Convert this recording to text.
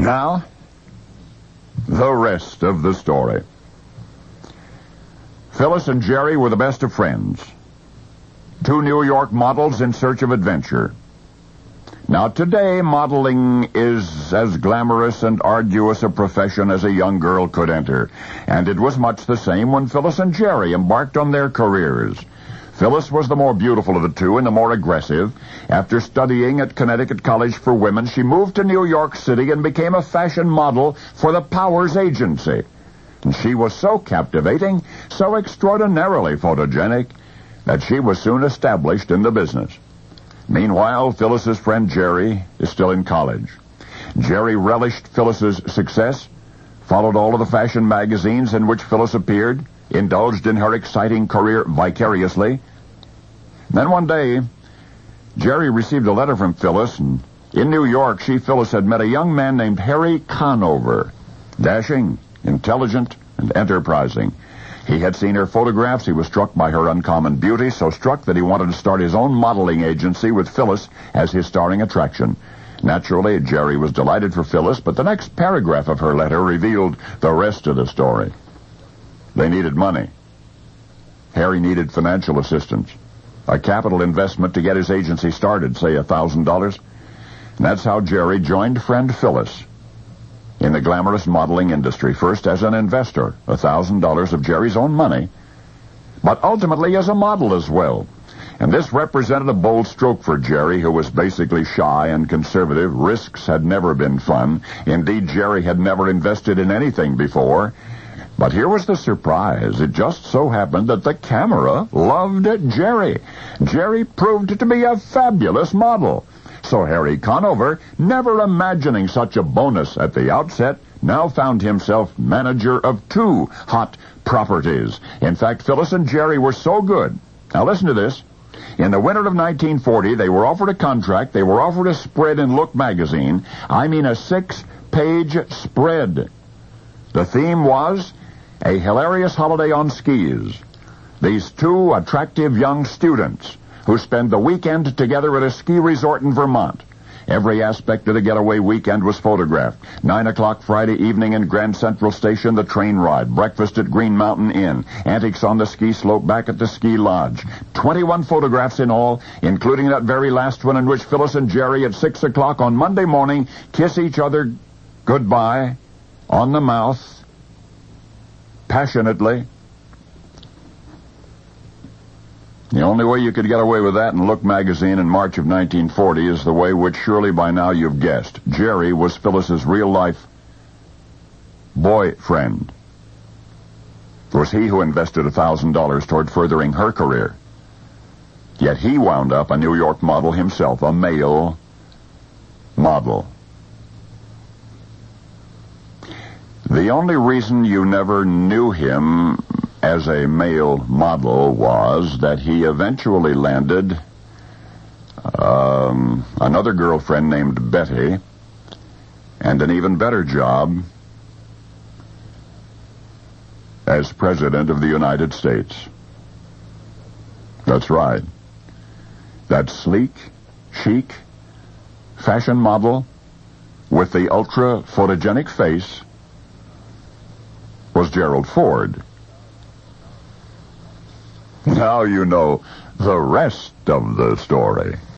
Now, the rest of the story. Phyllis and Jerry were the best of friends. Two New York models in search of adventure. Now, today, modeling is as glamorous and arduous a profession as a young girl could enter. And it was much the same when Phyllis and Jerry embarked on their careers. Phyllis was the more beautiful of the two and the more aggressive. After studying at Connecticut College for Women, she moved to New York City and became a fashion model for the Powers Agency. And she was so captivating, so extraordinarily photogenic, that she was soon established in the business. Meanwhile, Phyllis's friend Jerry is still in college. Jerry relished Phyllis's success, followed all of the fashion magazines in which Phyllis appeared, indulged in her exciting career vicariously. Then one day, Jerry received a letter from Phyllis, and in New York, Phyllis, had met a young man named Harry Conover, dashing, intelligent, and enterprising. He had seen her photographs. He was struck by her uncommon beauty, so struck that he wanted to start his own modeling agency with Phyllis as his starring attraction. Naturally, Jerry was delighted for Phyllis, but the next paragraph of her letter revealed the rest of the story. They needed money. Harry needed financial assistance, a capital investment to get his agency started, say $1,000. And that's how Jerry joined friend Phyllis in the glamorous modeling industry, first as an investor, $1,000 of Jerry's own money, but ultimately as a model as well. And this represented a bold stroke for Jerry, who was basically shy and conservative. Risks had never been fun. Indeed, Jerry had never invested in anything before. But here was the surprise. It just so happened that the camera loved Jerry. Jerry proved to be a fabulous model. So Harry Conover, never imagining such a bonus at the outset, now found himself manager of two hot properties. In fact, Phyllis and Jerry were so good. Now listen to this. In the winter of 1940, they were offered a contract. They were offered a spread in Look magazine. I mean a 6-page spread. The theme was a hilarious holiday on skis. These two attractive young students who spend the weekend together at a ski resort in Vermont. Every aspect of the getaway weekend was photographed. 9 o'clock Friday evening in Grand Central Station, the train ride. Breakfast at Green Mountain Inn. Antics on the ski slope back at the ski lodge. 21 photographs in all, including that very last one in which Phyllis and Jerry at 6 o'clock on Monday morning kiss each other goodbye on the mouth, passionately. The only way you could get away with that in Look magazine in March of 1940 is the way which surely by now you've guessed. Jerry was Phyllis's real-life boyfriend. It was he who invested $1,000 toward furthering her career. Yet he wound up a New York model himself, a male model. The only reason you never knew him as a male model was that he eventually landed another girlfriend named Betty and an even better job as President of the United States. That's right. That sleek, chic, fashion model with the ultra-photogenic face was Gerald Ford. Now you know the rest of the story.